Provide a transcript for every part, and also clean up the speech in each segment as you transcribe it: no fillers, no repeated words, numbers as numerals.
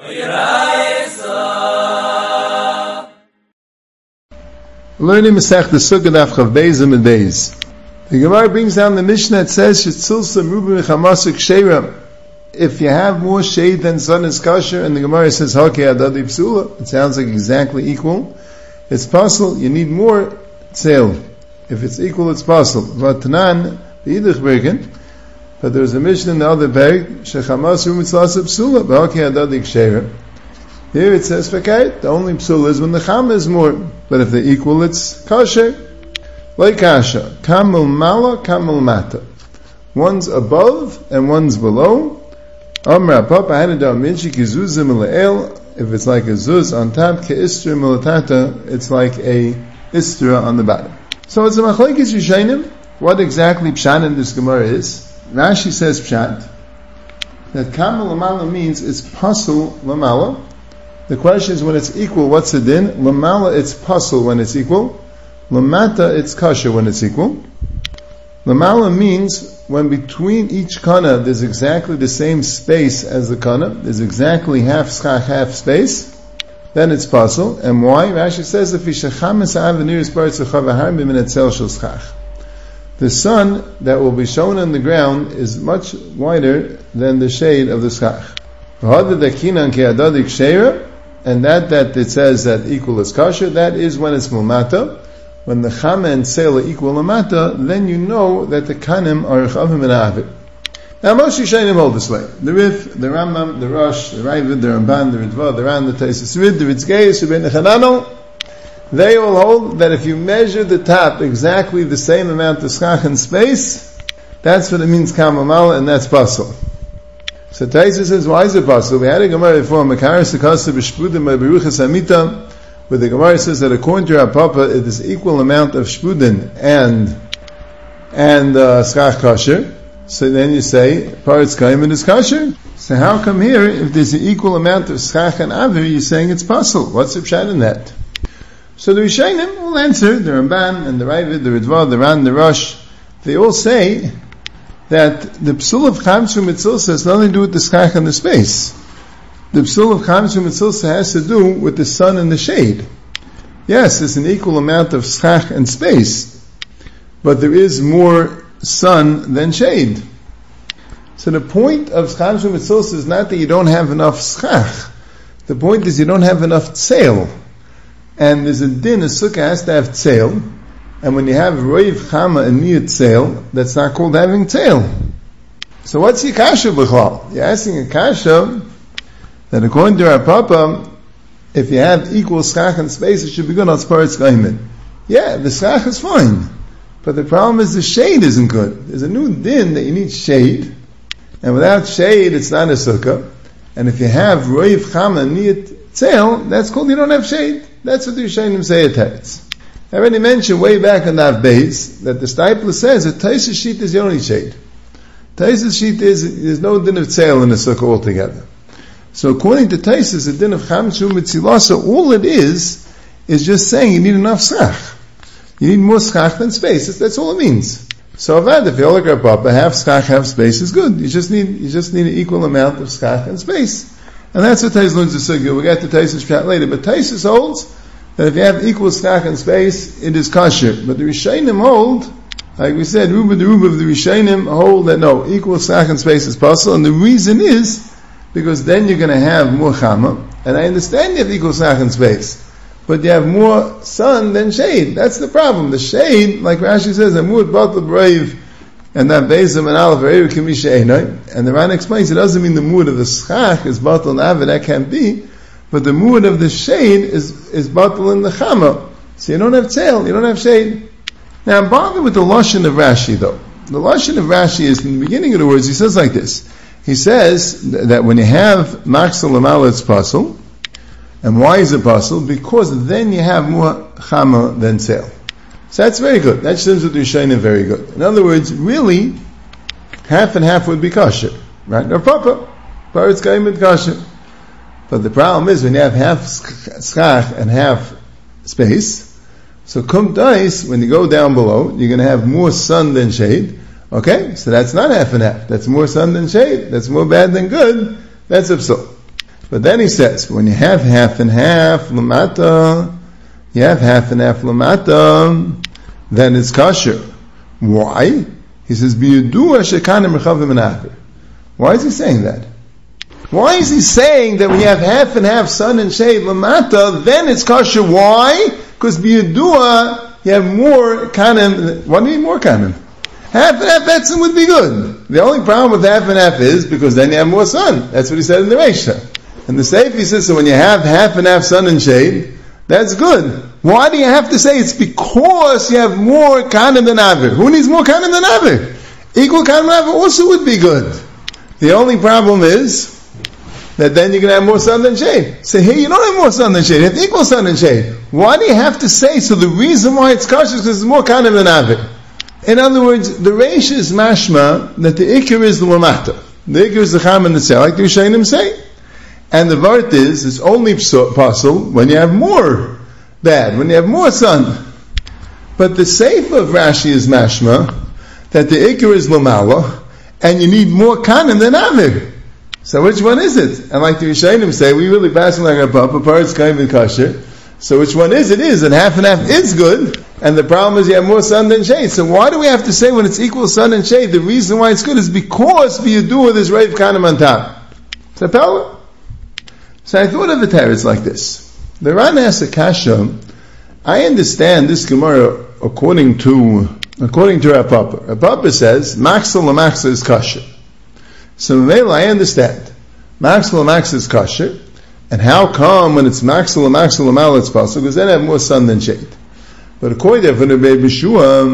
Learning Masech the Sukkah Daf Chav Beis and Beis. The Gemara brings down the Mishnah that says Shetzilsa Ruba Mechamasuk Sheira. If you have more shade than sun is kosher, and the Gemara says Hakei Adadi Psula, it sounds like exactly equal. It's possible. You need more tzeil. If it's equal, it's possible. But Tanan B'idich Bergen. But there's a Mishnah in the other bag Shechamas Rumitzlasa Psula Hakei Adadi Sheira. Here it says Fakait. The only psul is when the chama is more. But if they're equal, it's kosher. Like kasha. Kamul mala, kamul mata. One's above and one's below. Amra papa hanadam minchi kizuzim le'el. If it's like a zuz on top, ke'istra milatata, it's like a istra on the bottom. So it's a machlekes Rishonim. What exactly pshat in this Gemara is? Rashi says pshat that kamul lamala means it's pasul lamala. The question is when it's equal, what's the din? Lamala, it's pasul when it's equal. Lamata, it's kosher when it's equal. Lamala means when between each kana there's exactly the same space as the kana. There's exactly half schach, half space. Then it's pasul. And why? Rashi says the sun that will be shown on the ground is much wider than the shade of the schach. And that it says that equal is kosher, that is when it's mulmata. When the chama and tzeil are equal lamata, then you know that the kanim are chavim and avit. Now most Rishonim hold this way. The Rif, the Rambam, the Rosh, the Ravid, the Ramban, the Ritva, the Ran, the Taisus Rid, the Ritzgeis, the Ben Chananel, they all hold that if you measure the top exactly the same amount of schach and space, that's what it means kamamal, and that's pasul. So Taisus says, why is it pasul? We had a Gemara before, Makaris Sekasa B'Shpudim Beruchas Amita, where the Gemara says that according to our Papa, it is equal amount of shpudin and schach kosher. So then you say paritz kaimen is kosher. So how come here, if there's an equal amount of schach and avir, you're saying it's pasul? What's the pshat in that? So the Rishonim will answer, the Ramban and the Ravid, the Ritva, the Ran, the Rosh, they all say that the psul of chamshu mitzilsa has nothing to do with the schach and the space. The psul of chamshu mitzilsa has to do with the sun and the shade. Yes, there's an equal amount of schach and space, but there is more sun than shade. So the point of chamshu mitzilsa is not that you don't have enough schach. The point is you don't have enough tzeil. And there's a din, a sukkah has to have tzeil, and when you have roiv chama and miyat tzeil, that's not called having tzeil. So what's your kasha b'chlal? You're asking a kasha that according to our Papa, if you have equal schach and space, it should be good on sparitz gaimen. Yeah, the schach is fine, but the problem is the shade isn't good. There's a new din that you need shade, and without shade, it's not a sukkah. And if you have roiv chama and miyat tzeil, that's called you don't have shade. That's what the Rishonim say at Teretz. I already mentioned way back on that base that the Stipler says that Taisus sheet is the only shade. Taisus sheet is, there's no din of tzeil in the sukkah altogether. So according to Taisus, the din of chamshu mitzilasa, all it is just saying you need enough schach. You need more schach than space. That's all it means. So avad, if you look at Papa, half schach, half space is good. You just need an equal amount of schach and space. And that's what Taisus learns the sugya. We'll get to Taisus chat later. But Taisus holds that if you have equal schach and space, it is kosher. But the Rishonim hold, like we said, the Rub of the Rishonim hold that no, equal schach and space is possible. And the reason is because then you're going to have more chama. And I understand you have equal schach and space, but you have more sun than shade. That's the problem. The shade, like Rashi says, amud batal brave, and that bezim and aleph are kamisha einay. And the Ran explains it doesn't mean the mood of the schach is batal and avid, that can't be, but the mood of the shade is batal in the chama. So you don't have tzeil, you don't have shade. Now I'm bothered with the lashon of Rashi though. The lashon of Rashi is in the beginning of the words. He says like this. He says that when you have maksal lamala, it's pasul. And why is it pasul? Because then you have more chama than tzeil. So that's very good. That seems to be Rishonim very good. In other words, really, half and half would be kosher, right? Or papa, paritz kaimen kosher. But the problem is when you have half schach and half space. So kum dais, when you go down below, you're going to have more sun than shade. Okay, so that's not half and half. That's more sun than shade. That's more bad than good. That's a psul. But then he says, when you have half and half lamata, then it's kosher. Why? He says, why is he saying that? Why is he saying that when you have half and half sun and shade lamata, then it's kosher? Why? Because biyudua, you have more kanim. Why do you need more kanim? Half and half etzim would be good. The only problem with half and half is because then you have more sun. That's what he said in the Reisha. And the Seif, he says, so when you have half and half sun and shade, that's good. Why do you have to say it's because you have more kanim than avir? Who needs more kanim than avir? Equal kanim than avir also would be good. The only problem is that then you're going to have more sun than shade. Say, hey, you don't have more sun than shade. You have equal sun and shade. Why do you have to say, so the reason why it's kosher is because it's more kanim than avir? In other words, the Reish is mashma that the ikar is the lamata. The ikar is the cham and the tzel, like the Rishonim say. And the vart is, it's only possible when you have more bad, when you have more sun. But the seif of Rashi is mashma that the ikar is lamala, and you need more kanim than avir. So which one is it? And like the Rishonim say, we really pass like a par's kaim and kasher. So which one is it? Is and half is good, and the problem is you have more sun than shade. So why do we have to say when it's equal sun and shade? The reason why it's good is because biyudua there's reiv kanim on top. So power. So I thought of the teretz like this. The Ran asks a kasha. I understand this Gemara according to Rav Papa. Rav Papa says maxil l'maxil is kasher. So I understand maxil l'maxil is kasher. And how come when it's maxil l'mal it's possible? Because then I have more sun than shade. But according to Rabbi Yeshua,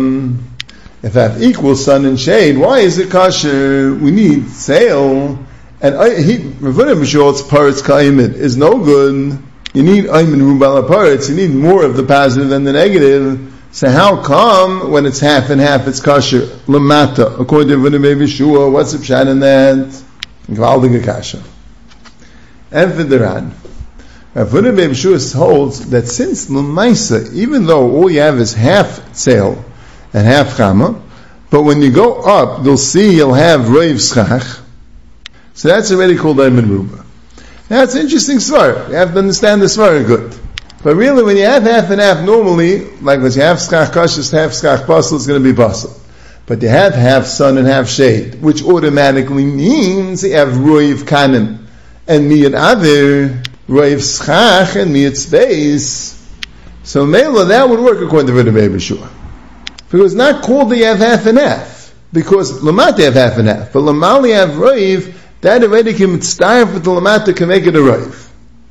if I have equal sun and shade, why is it kosher? We need sail. And Rabbi Yeshua's parts ka'imid is no good. You need aymin rubala parts. You need more of the positive than the negative. So how come when it's half and half it's kosher? Lamata. According to Rabbi Yeshua, what's the pshat in that? Gvaldige kasha. And for the Ran, Rabbi Yeshua holds that since l'maisa, even though all you have is half tzel and half chama, but when you go up, you'll have reiv schach. So that's already called aymin ruba. Now it's an interesting svar. You have to understand the svar good. But really, when you have half and half, normally, like when you have schach kashus, half schach basel, it's going to be basel. But you have half sun and half shade, which automatically means you have reiv kanim. And miyat avir, reiv schach, and miyat space. So mela, that would work according to Rabbi Yeshua. Because it's not called that you have half and half. Because lamata have half and half. But lamali have reiv, that already can mitzvah with the lamata can make it a reiv.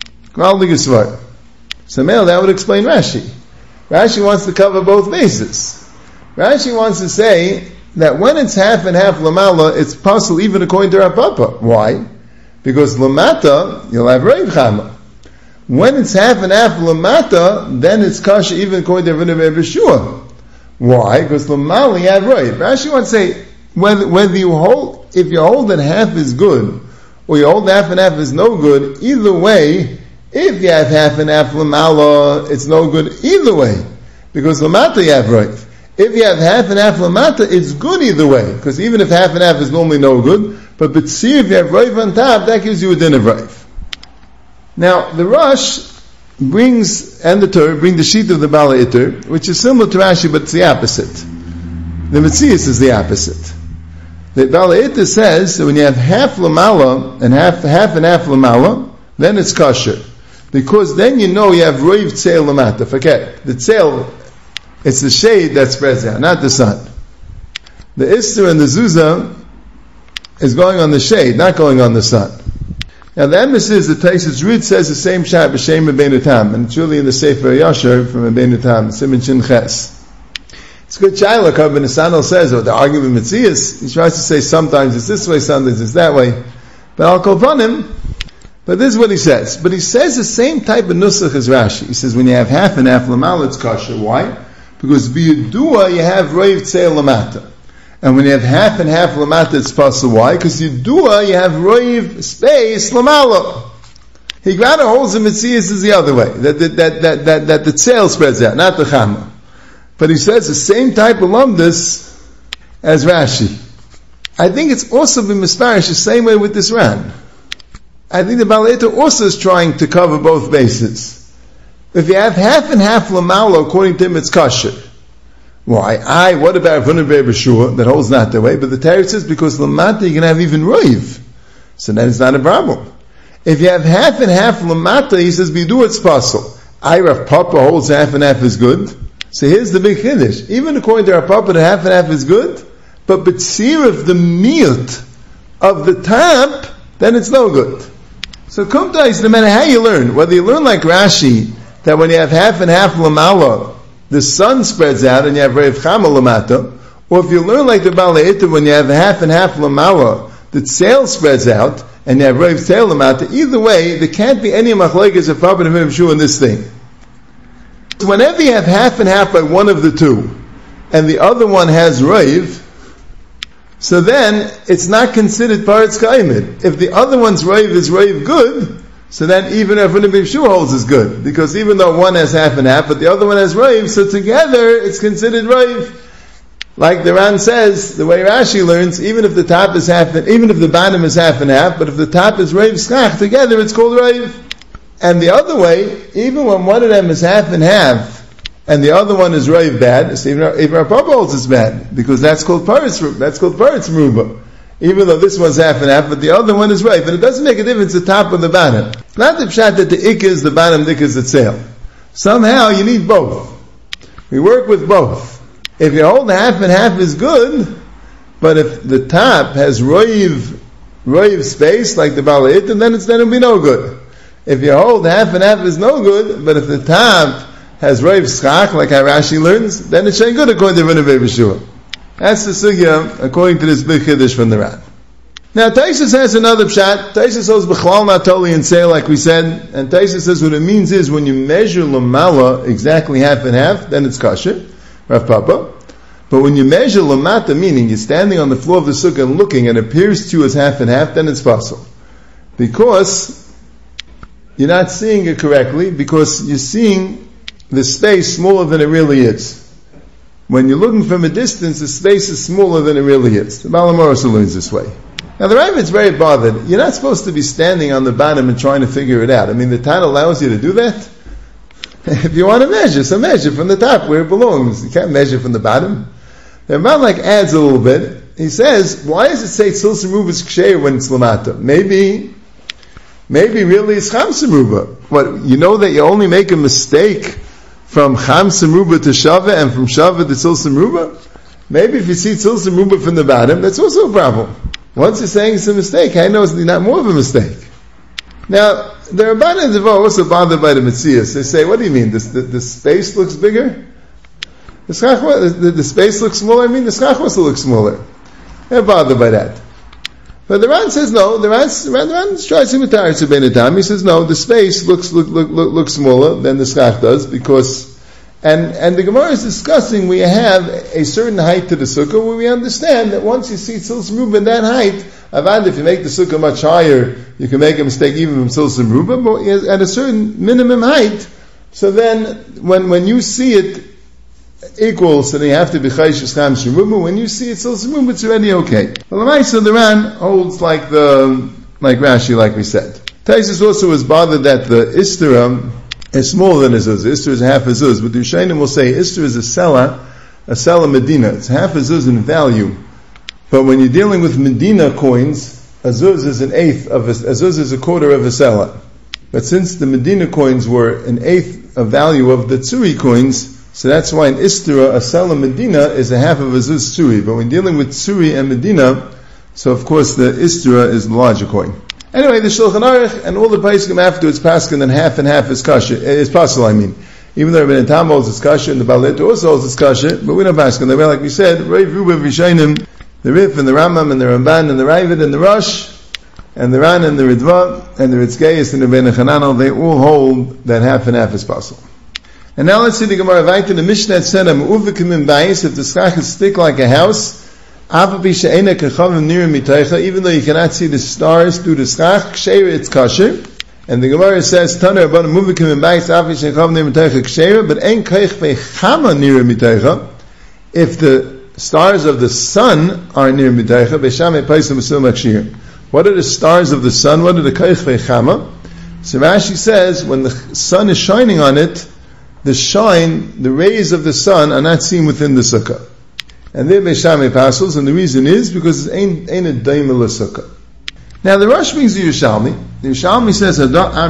So mela, that would explain Rashi. Rashi wants to cover both bases. Rashi wants to say that when it's half and half lamala, it's possible even according to Rav Papa. Why? Because lamata, you'll have reiv chama. When it's half and half lamata, then it's kasha even according to Rabbi Yeshua. Why? Because lamali have reiv. Rashi wants to say whether you hold, if you hold that half is good, or you hold half and half is no good, either way, if you have half and half lamala, it's no good either way. Because lamata you have reiv. If you have half and half lamata, it's good either way. Because even if half and half is normally no good, but see if you have reiv on top, that gives you a din of reiv. Now, the Rosh brings, and the Torah, bring the sheet of the Bala Itter, which is similar to Rashi, but it's the opposite. The Metzias is the opposite. The Bala Itter says that when you have half lamala, and half and half lamala, then it's kosher. Because then you know you have reiv tzeil lamata. Forget, the tzeil, it's the shade that spreads out, not the sun. The Isser and the Zuzah is going on the shade, not going on the sun. Now the emphasis, the Taisus Rud says the same shot b'shem Rabbeinu Tam, and it's really in the Sefer Yasher from Rabbeinu Tam, Siman Shin Ches. It's good Shaila, Rabbi Nisanel says, or the argument with Metzias, he tries to say sometimes it's this way, sometimes it's that way. But I'll call upon him. But this is what he says. But he says the same type of nusach as Rashi. He says when you have half and half lamal, it's kosher. Why? Because biyudua you have reiv tzeil lamata. And when you have half and half lamata, it's possible. Why? Because yudua you have reiv space lamala. He rather holds the Metzias is the other way. That the tzeil spreads out, not the chama. But he says the same type of lumdus as Rashi. I think it's also been misparish the same way with this Ran. I think the Balaita also is trying to cover both bases. If you have half and half lamala, according to him, it's kosher. Why? What about Rav Huna bar Shua that holds not that way? But the Torah says because lamata you can have even roiv, so then it's not a problem. If you have half and half lamata, he says bidu it's possible. Rav Papa holds half and half is good. So here's the big chiddush. Even according to Rav Papa, the half and half is good, but b'tzir of the miyut of the top, then it's no good. So kumtais, no matter how you learn, whether you learn like Rashi, that when you have half and half lamala, the sun spreads out and you have reiv chama lamata, or if you learn like the Balaita, when you have half and half lamala, the tzeil spreads out and you have reiv tzeil lamata, either way, there can't be any machlekes of Papa and Rav Shua in this thing. Whenever you have half and half by one of the two, and the other one has reiv, so then it's not considered paretz kaimid. If the other one's reiv is reiv good, so then even Rav Huna bar Shua holds is good, because even though one has half and half, but the other one has reiv, so together it's considered reiv. Like the Ran says, the way Rashi learns, even if the top is half, even if the bottom is half and half, but if the top is reiv skach, together it's called reiv. And the other way, even when one of them is half and half, and the other one is reiv bad, so even Rav Papa holds is bad, because that's called paretz meruba. Even though this one's half and half, but the other one is reiv, and it doesn't make a difference the top or the bottom. Not the pshat that the ik is the bottom, the ik is the tzeil. Somehow you need both. We work with both. If you hold half and half is good, but if the top has reiv space like the Balaita, then it'll be no good. If you hold half and half is no good, but if the top has reiv schach, like how Rashi learns, then it's good according to Rav Huna bar Shua. That's the sugya according to this big chiddush from the Ran. Now Taisus has another pshat. Taisus says b'chlal not totally and say like we said, and Taisus says what it means is when you measure lamala exactly half and half, then it's kosher, Rav Papa. But when you measure lamata, meaning you're standing on the floor of the sukkah and looking, and it appears to you as half and half, then it's possible, because you're not seeing it correctly, because you're seeing the space smaller than it really is. When you're looking from a distance, the space is smaller than it really is. The Baal HaMaor also learns this way. Now the Ravid's very bothered. You're not supposed to be standing on the bottom and trying to figure it out. I mean, the Tana allows you to do that. If you want to measure, so measure from the top where it belongs. You can't measure from the bottom. The Rav adds a little bit. He says, why does it say Tzil Seruba is Ksheir when it's Lamata? Maybe really it's Cham Seruba. What, you know that you only make a mistake from Cham Seruba to Shava and from Shava to Tzil Seruba? Maybe if you see Tzil Seruba from the bottom, that's also a problem. Once you're saying it's a mistake, I know it's not more of a mistake. Now, the Rabbanan and Devo are also bothered by the Metzias. They say, what do you mean? The space looks bigger? The space looks smaller? I mean, the schach also looks smaller. They're bothered by that. But the Ran says no. The Ran tries to imitate Tzibei Tam. He says no. The space looks smaller than the schach does because, and the Gemara is discussing we have a certain height to the sukkah where we understand that once you see Tzil Seruba in that height, Avad, if you make the sukkah much higher, you can make a mistake even from Tzil Seruba, but at a certain minimum height. So then, when you see it equal, so then you have to be Chayish Cham Seruba. When you see it Tzil Seruba, it's already okay. Well, so the Ran holds like Rashi, like we said. Taisus also was bothered that the Istara is smaller than a Zuz. Istara is half a Zuz, but the Yishayim will say Istara is a Sela Medina. It's half a Zuz in value. But when you're dealing with Medina coins, a Zuz is an eighth of a Zuz is a quarter of a Sela. But since the Medina coins were an eighth of value of the Tzuri coins, so that's why in Istara, a Sela Medina is a half of a Zuz Tzuri. But when dealing with Tzuri and Medina, so of course the Istara is the larger coin. Anyway, the Shulchan Aruch and all the Paiskim afterwards paskin and half is kasher, is possible, Even though Rabbeinu Tam holds it's kasher and the Balaita also holds it's kasher, but we don't paskin. They're like we said, Reiv Ruba V'Shainim, the Rif and the Rambam and the Ramban and the Ravid and the Rosh, and the Ran and the Ridva and the Ritzgeis and the Rabbeinu Chananel, they all hold that half is possible. And now let's see the Gemara Vayta. The Mishnah said, if the schach is thick like a house, even though you cannot see the stars through the schach, ksheira it's kasher. And the Gemara says, but if the stars of the sun are near mitaycha, What are the stars of the sun? What are the Koich Vechama? So Rashi says, when the sun is shining on it, the rays of the sun are not seen within the sukkah. And they're Beishame Pasels, and the reason is because it ain't a daimel sukkah. Now the Rosh brings the Yerushalmi. The Yerushalmi says,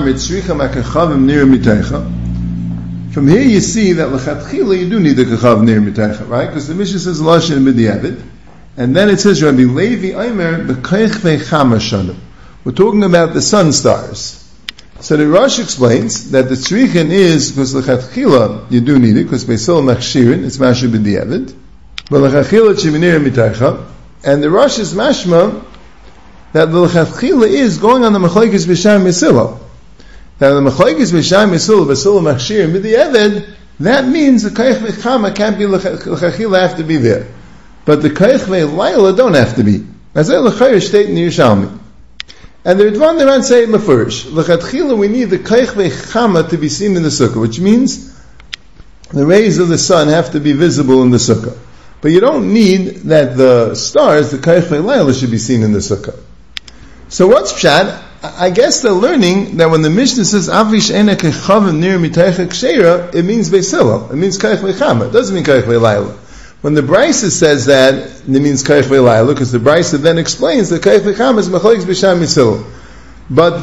from here you see that l'chatchila you do need the kachav near mitaycha, right? Because the Mishnah says lashon b'diavad, and then it says Rabbi Levi Omer b'koich vechama shana. We're talking about the sun stars. So the Rosh explains that the tzrichin is because l'chatchila you do need it because beisol machshirin it's mashu b'diavad, but l'chatchila sheminir mitaycha, and the Rosh is mashma that the l'chatchila is going on the machlokes b'sham yisilo. Now the machlokes b'sham yisilo b'silo machshirin b'diavad, that means the koich v'chama can't be l'chatchila have to be there, but the koich v'layla don't have to be. As that l'chayr state in the Yerushalmi. And the Ridvan Deran say mafurish. L'chatchila we need the koich v'chama to be seen in the sukkah, which means the rays of the sun have to be visible in the sukkah. But you don't need that the stars, the koich v'layla, should be seen in the sukkah. So what's pshat? I guess they're learning that when the Mishnah says avish ena kechavim nir mitaycha ksheira, it means beisilo. It means koich v'chama. It doesn't mean koich v'layla. When the Brisa says that, it means koich v'layla, because the Brisa then explains that koich v'chama is machlokes b'sham yisilo. But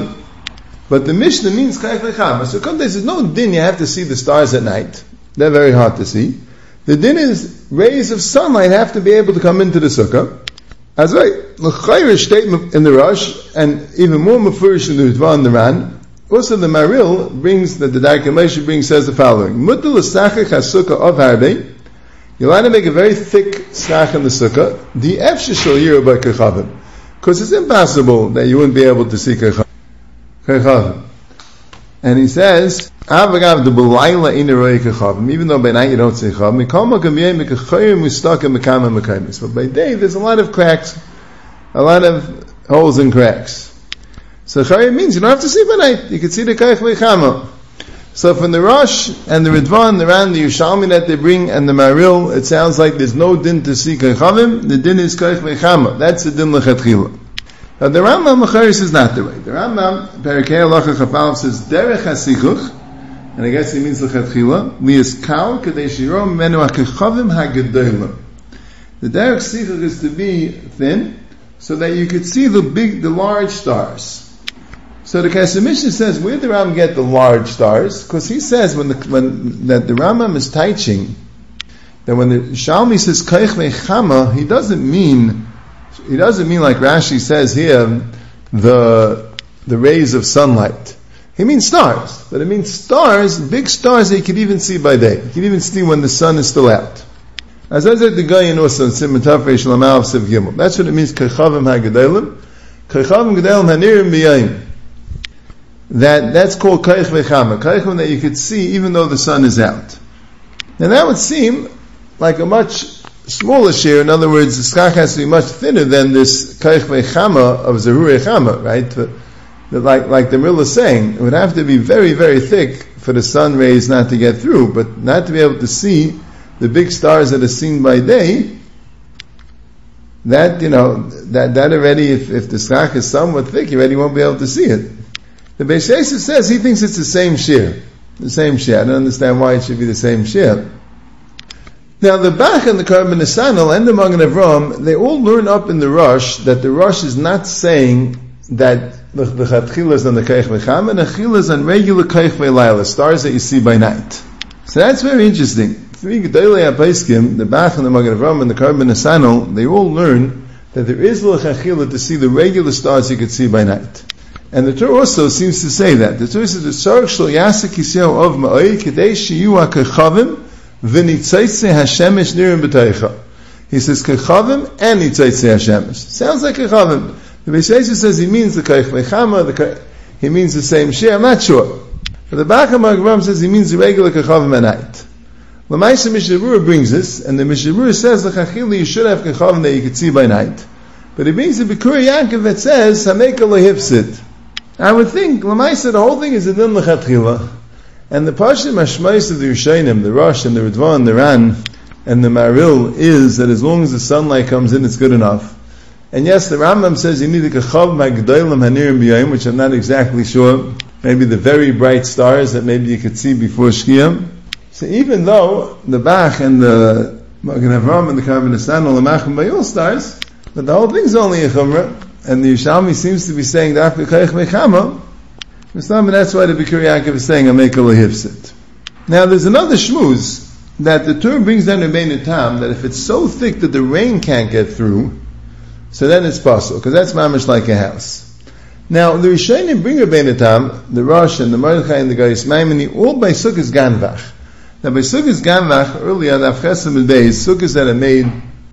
the Mishnah means koich v'chama. So there's no din you have to see the stars at night. They're very hard to see. The din is rays of sunlight have to be able to come into the sukkah. As right, l'chayr statement in the Rosh, and even more mafurish in the Ritva and the Ran. Also, the Maril brings that the Darkei Moshe brings says the following: Mutal l'sachach hasukah of harbei. You're allowed to make a very thick stach in the sukkah. The efsheh shel yirah by kechavim, because it's impossible that you wouldn't be able to see kechavim. And he says, "Avagav the belayla ina roi kechavim." Even though by night you don't see kechavim, mikol makom yeh mekachayim mistakim mekama mekaymis. But by day there's a lot of cracks, a lot of holes and cracks. So chayim means you don't have to see by night. You can see the koich v'chama. So from the Rosh and the Ridvan, the Ran, the Yerushalmi that they bring, and the Maril, it sounds like there's no din to see kechavim. The din is koich v'chama. That's the din l'chatchila. Now the Rambam Macharis is not the way. The Rambam, Perikei Halacha Chafalv says, Derech HaSichuch, and I guess he means l'chatchila, Li'is kal kadei shiro menu ha'kechavim ha'gedolim. The Derech Sichuch is to be thin, so that you could see the large stars. So the Kesef Mishnah says, where did the Rambam get the large stars? Because he says that the Rambam is teaching that when the Shalmi says koich v'chama, he doesn't mean like Rashi says here, the rays of sunlight. He means stars, but it means stars, big stars that you can even see by day. You can even see when the sun is still out. As I said, the guy in Osan Simon Tafrei Shalamav Sev Gimel. That's what it means. Kechavim ha'gedolim, kechavim gedolim hanirim b'yayim. That's called koich v'chama. Koichim that you could see even though the sun is out. Now that would seem like a much smaller share. In other words, the skach has to be much thinner than this koich v'chama of zerurei chama, right? Like the Maril is saying, it would have to be very, very thick for the sun rays not to get through, but not to be able to see the big stars that are seen by day. That already, if the skach is somewhat thick, you already won't be able to see it. The Beis Yosef says he thinks it's the same share. The same share. I don't understand why it should be the same share. Now the Bach and the Karban Nesanel and the Magen Avraham, they all learn up in the Rosh that the Rosh is not saying that the Chatchila is on the Koich V'chama, and the Chatchila is on regular Koich V'layla, stars that you see by night. So that's very interesting. Three Gedolei HaPoskim, the Bach and the Magen Avraham and the Karban Nesanel, they all learn that there is a Chatchila to see the regular stars you could see by night. And the Torah also seems to say that. The Torah says, the Tzarech shel yasek yisrael of ma'oi kedei shiyu ha'kechavim v'nitzaitze hashemesh nirim b'teicha. He says kechavim and nitzaitze hashemesh. Sounds like kechavim. The Beis Yosef says he means the koich v'chama, he means the same share. I'm not sure. But the Bach HaMagram says he means the regular kechavim at night. L'maisa Mishnah Berurah brings this, and the Mishnah Berurah says the chachili you should have kechavim that you could see by night. But he brings the Bikurai Yaakov that says hameka lehipsid. I would think, Lamaisa, the whole thing is a din l'chatchila, and the Pashim Hashmais of the Yerushalayim, the Rosh and the Ridvan, the Ran, and the Maril is that as long as the sunlight comes in, it's good enough. And yes, the Rambam says you need a kachav ma'gdolim hanirim b'yayim, which I'm not exactly sure. Maybe the very bright stars that maybe you could see before Shkiyah. So even though the Bach and the Magen Avraham and the Karbanistan and the Machem Bayul stars, but the whole thing's only a chumrah, and the Yerushalmi seems to be saying that that's why the Bikkur Yaakov is saying Ameka lehifsit. Now there's another shmuz that the Torah brings down Rebbeinu Tam that if it's so thick that the rain can't get through, so then it's possible, because that's mamish like a house. Now the Rishonim bring Rebbeinu Tam, the Rosh and the Mordechai and the Gayis Maimoni, all by Sukkos Ganvach. Now by Sukkos Ganvach, earlier the Avchesim and Beis, Sukkos that are made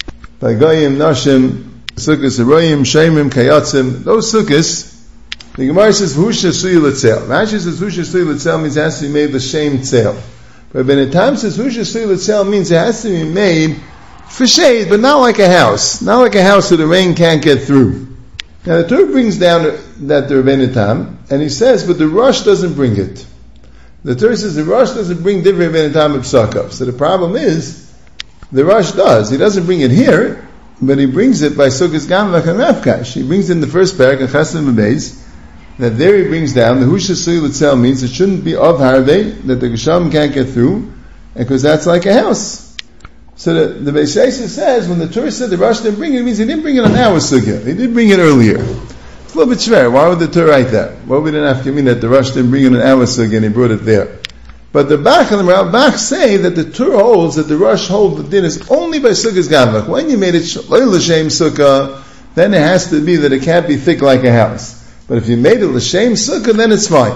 by Goyim, Nashim, Sukkos Aroyim, Shemim, Kayatzim, those Sukkos, the Gemara says, V'husha Suyi L'tzel. Rashi says, V'husha Suyi L'tzel means it has to be made l'shem tzel. But Rebbeinu Tam says, V'husha Suyi L'tzel means it has to be made for shade, but not like a house. Not like a house where the rain can't get through. Now the Torah brings down that the Rebbeinu Tam, and he says, but the Rosh doesn't bring it. The Torah says the Rosh doesn't bring Divrei Rebbeinu Tam B'Psakav. So the problem is, the Rosh does. He doesn't bring it here, but he brings it by Sukkos Ganvach and Rafkash. He brings in the first parak, and Chasam Beis, that there he brings down, the Husha Suyi L'tzel means it shouldn't be of Hardei, that the Gesham can't get through, because that's like a house. So the Beis Yosef says, when the Torah said the Rosh didn't bring it, it means he didn't bring it on our Sugya. He did bring it earlier. It's a little bit schwer. Why would the Torah write that? Well, we didn't have to mean that the Rosh didn't bring it on our Sugya and he brought it there. But the Bach and the Rambam say that the Torah holds that the Rosh holds the din is only by Sukkos Ganvach. When you made it l'shem sukkah, then it has to be that it can't be thick like a house. But if you made it l'shem sukkah, then it's fine.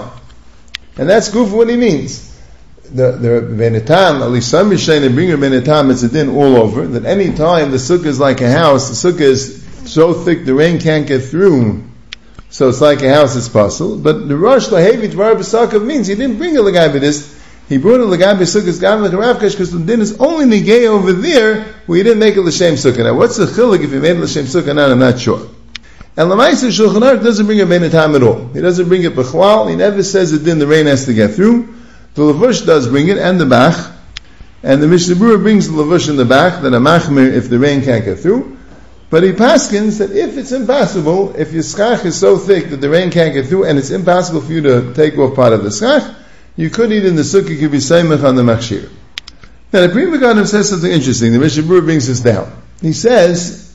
And that's good for what he means. The Rebbeinu Tam, at least some Rishonim bring Rebbeinu Tam, it's a din all over, that any time the sukkah is like a house, the sukkah is so thick the rain can't get through, so it's like a house, it's possible. But the Rosh Lahevi Dvar B'Sakav means he didn't bring a L'gai B'dis, he brought a L'gai B'Sukkah's Ganvach and Rafkash, because the din is only negay over there, where he didn't make it l'shem sukkah. Now what's the chilik if he made it l'shem sukkah? Now I'm not sure. And L'maisa Shulchan Aruch doesn't bring Rebbeinu Tam at all. He doesn't bring it b'chlal, he never says the din the rain has to get through. The Lavush does bring it, and the Bach, and the Mishnah Berurah brings the Lavush and the Bach, that a machmir if the rain can't get through. But he paskins that if it's impossible, if your schach is so thick that the rain can't get through, and it's impossible for you to take off part of the schach, you could eat in the sukkah, you could be seimach on the machshir. Now the Pri Megadim says something interesting. The Mishnah Berurah brings this down. He says,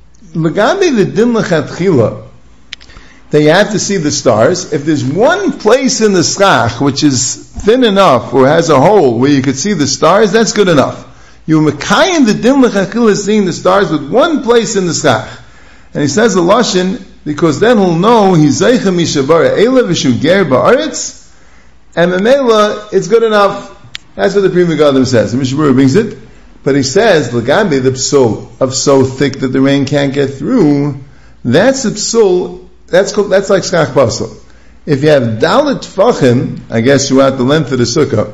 L'gabi the din l'chatchila, that you have to see the stars. If there's one place in the schach which is thin enough or has a hole where you could see the stars, that's good enough. You mekayim the din l'chachil is seeing the stars with one place in the schach. And he says the Lashon, because then he'll know he's zeicha mishabara eila v'shu ger ba'aretz, and memela, it's good enough. That's what the Pri Megadim says. The Mishnah Berurah brings it. But he says, l'gabi the psul of so thick that the rain can't get through, that's the psul. That's like schach basel. If you have dalet tfachim, I guess throughout the length of the sukkah,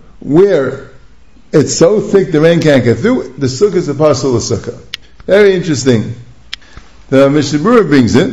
where it's so thick the rain can't get through, the sukkah is a parcel of sukkah. Very interesting. The Mishnah Berurah brings it.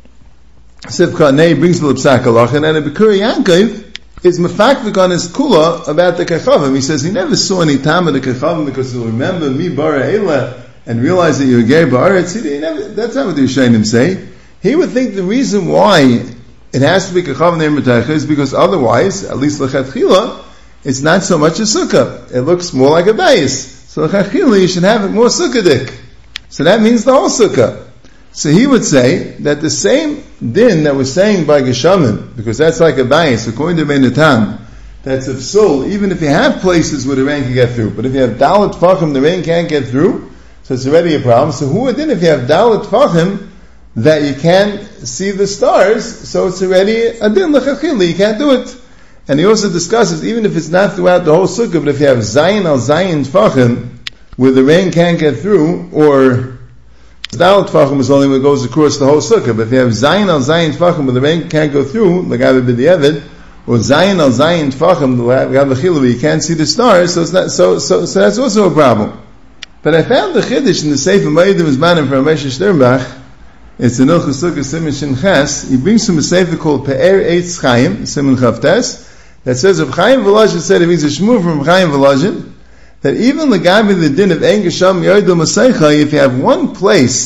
Sifcha Nei brings the L'psak Halach, and the Bikkur Yaakov is mefakvik on his kula about the kachavim. He says he never saw any time of the kachavim because he'll remember mi bara eila and realize that you're a ger ba'aretz. That's not what the Rishonim say. He would think the reason why it has to be kachavim ne'er m'taycha is because otherwise, at least l'chatchila, it's not so much a sukkah. It looks more like a bayis. So l'chatchila, you should have it more sukkahdik. So that means the whole sukkah. So he would say that the same din that was saying by Geshamim, because that's like a bayis, according to Rebbeinu Tam, that's a psul, even if you have places where the rain can get through. But if you have dalet tfachim, the rain can't get through, so it's already a problem. So who would then, if you have dalet tfachim, that you can't see the stars, so it's already a din l'chachili, you can't do it. And he also discusses, even if it's not throughout the whole sukkah, but if you have zayin al zayin tfachim, where the rain can't get through, or dalet tfachim is only when it goes across the whole sukkah, but if you have zayin al zayin tfachim, where the rain can't go through, like Abba B'di'evid, or zayin al zayin tfachim, where you can't see the stars, so it's not, so that's also a problem. But I found the chiddush in the Sefer Ma'idim Zmanim from Ramesh Sternbach. It's in Ilchus Sukkah Siman Shin Ches. He brings from a sefer called Pe'er Eitz Chaim, Siman Chavtes, that says of Chaim Volozhin said, it means a shmur from Chaim Volozhin, that even legabi the din of Ein Gesham Yodel Maseicha, if you have one place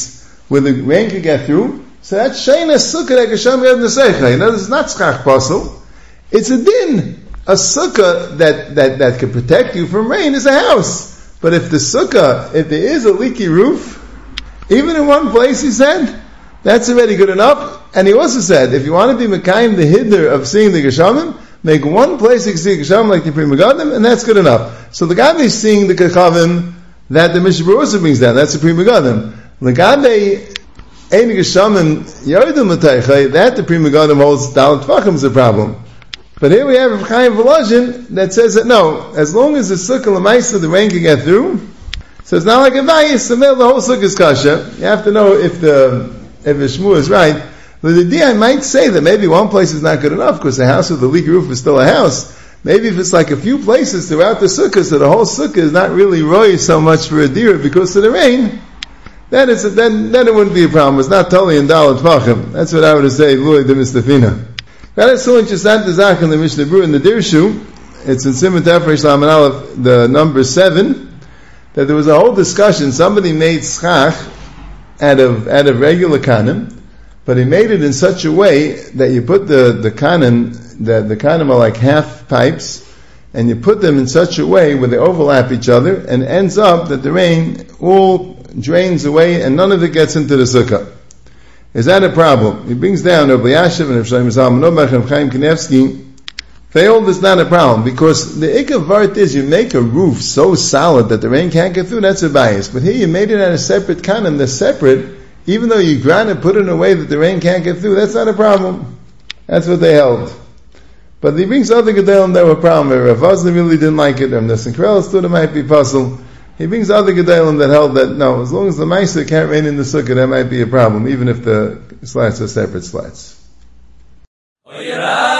where the rain could get through, so that's Sheina Sukkah that Geshem Yad Neseicha. You know, this is not Schach Pasel. It's a din. A sukkah that can protect you from rain is a house. But if the sukkah, if there is a leaky roof, even in one place, he said, that's already good enough. And he also said, if you want to be Mekayim the Hiddur of seeing the Geshamim, make one place you can see the Geshamim like the Pri Megadim, and that's good enough. So the Gabe is seeing the Kechavim that the Mishnah also brings down. That's the Pri Megadim. The Gabe Ein Geshamim Yodim L'Teichai, that the Pri Megadim holds Dalet Tvachim is a problem. But here we have Rav Chaim Volozhin that says that no, as long as the sukkah l'maisa the rain can get through, so it's not like a vayis, the whole sukkah is kasha. You have to know if the shmua is right. But the idea I might say that maybe one place is not good enough because the house with the leaky roof is still a house. Maybe if it's like a few places throughout the sukkah, so the whole sukkah is not really roy so much for a deer because of the rain, then it wouldn't be a problem. It's not totally in Dalet Tvachim. That's what I would say, Lui de Mistafina. That is so interesting to Zach in the Mishnah Berurah in the Dirshu. It's in Simon Tefresh Laman Aleph, the number 7, that there was a whole discussion. Somebody made schach out of regular kanim, but he made it in such a way that you put the kanim, the kanim are like half pipes, and you put them in such a way where they overlap each other, and it ends up that the rain all drains away and none of it gets into the sukkah. Is that a problem? He brings down Rabbi Yashiv and Rabbi Shlomo Zalman Auerbach and Chaim Kanievsky. They hold this not a problem because the ikar vart is you make a roof so solid that the rain can't get through. That's a bias. But here you made it out of separate kanim. They're separate, even though you grind it, put it in a way that the rain can't get through. That's not a problem. That's what they held. But he brings other gedalim that were a problem. Rav Vosner really didn't like it. Rav Nosson Karelitz thought it might be puzzle. He brings other gedalim that held that no, as long as the meiser can't rain in the sukkah, that might be a problem, even if the slats are separate slats.